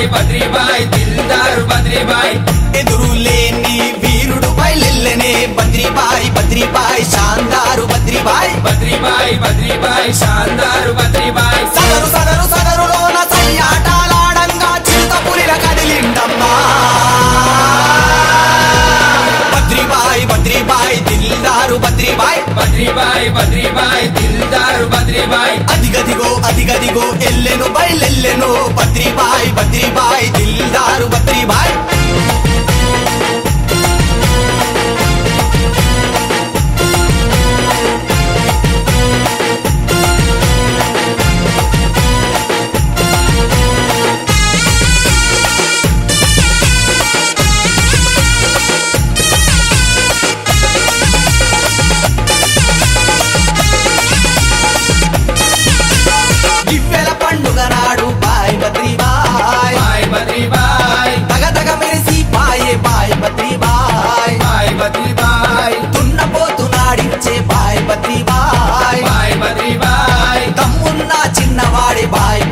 బద్రీబాయ్ దిల్దారు బద్రీబాయ్ ఎదురులేని వీరుడు బయలెల్లనే బద్రీబాయ్ బద్రీబాయ్ శాందారు బద్రీబాయ్ బద్రీబాయ్ శాందారు బద్రీబాయ్ సదరు సదరు సదరులోన సయ్యాటాలాడంగా చింతపురిల కదిలిండమ్మా బద్రీబాయ్ బద్రీబాయ్ దిల్దారు బద్రీబాయ్ బద్రీబాయ్ దిల్దారు బద్రీబాయ్ అదిగదిగో ఎల్లెను బయలెల్లెను బద్రీబాయ్ బద్రీబాయ్ దిల్దారు బద్రీబాయ్ బద్రీబాయ్ తగతగ మెరిసి బాయే బాయ్ బద్రీబాయ్ దున్నపోతు నాడించే బాయ్ బద్రీబాయ్ తమ్మున్న చిన్నవాడే బాయ్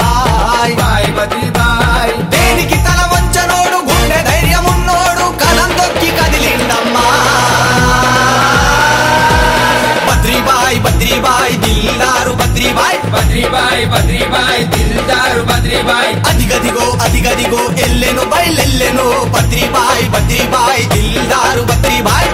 బద్రీబాయ్ దేనికి తల వంచనోడు గుండె ధైర్యమున్నోడు కలం దొక్కి కదిలిండమ్మా బద్రీబాయ్ దిల్దారు బద్రీబాయ్ దిల్దారు బద్రీబాయ్ అదిగదిగో ఎల్లెను బయలెల్లెను బద్రీబాయ్ దిల్దారు బద్రీబాయ్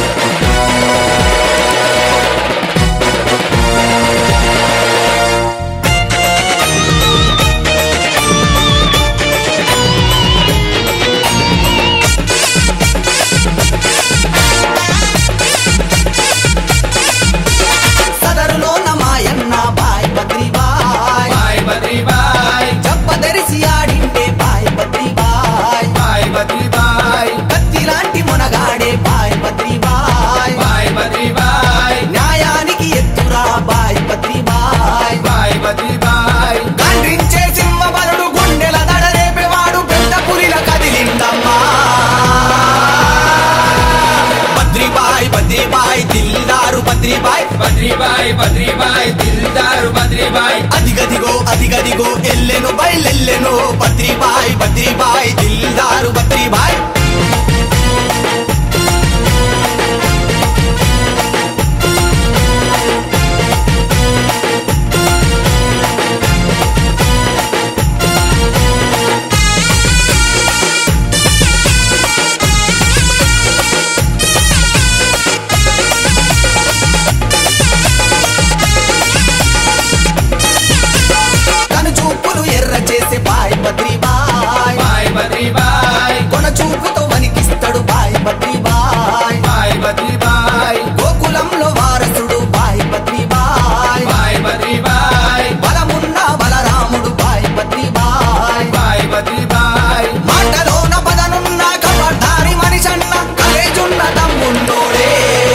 సదరులోన మాయన్న బాయ్ బద్రీబాయ్ జబ్బదరిసి ఆడిండే బాయ్ బద్రీబాయ్ కత్తి లాంటి మునగాడే బాయ్ బద్రీబాయ్ న్యాయానికి ఎత్తురా బాయ్ బద్రీబాయ్ ఖండించే సింహబలుడు గుండెల దడరేపేవాడు పెద్ద పురిల కదిలిందమ్మా బద్రీబాయ్ దిల్దారు బద్రీబాయ్ దిల్దారు బద్రీబాయ్ అదిగదిగో ఎల్లెను బయలెల్లెను బద్రీబాయ్ దిల్దారు బద్రీబాయ్ కనుచూపులు ఎర్ర చేసే బాయ్ బద్రీబాయ్ కొన చూపుతో వణికిస్తాడు బాయ్ బద్రీబాయ్ గోకులంలో వారసుడు బాయ్ బద్రీబాయ్ బలమున్న బలరాముడు బాయ్ బద్రీబాయ్ మాటలోన పదనున్న కపటారి మనిషన్న కలేజున్న తమ్ముండోడే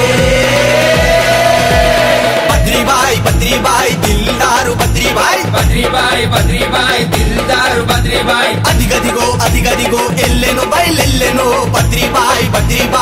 బద్రీబాయ్ దిల్దారు బద్రీబాయ్ దిల్దారు బద్రీబాయ్ అదిగదిగో ఎల్లెను బయలెల్లెను బద్రీబాయ్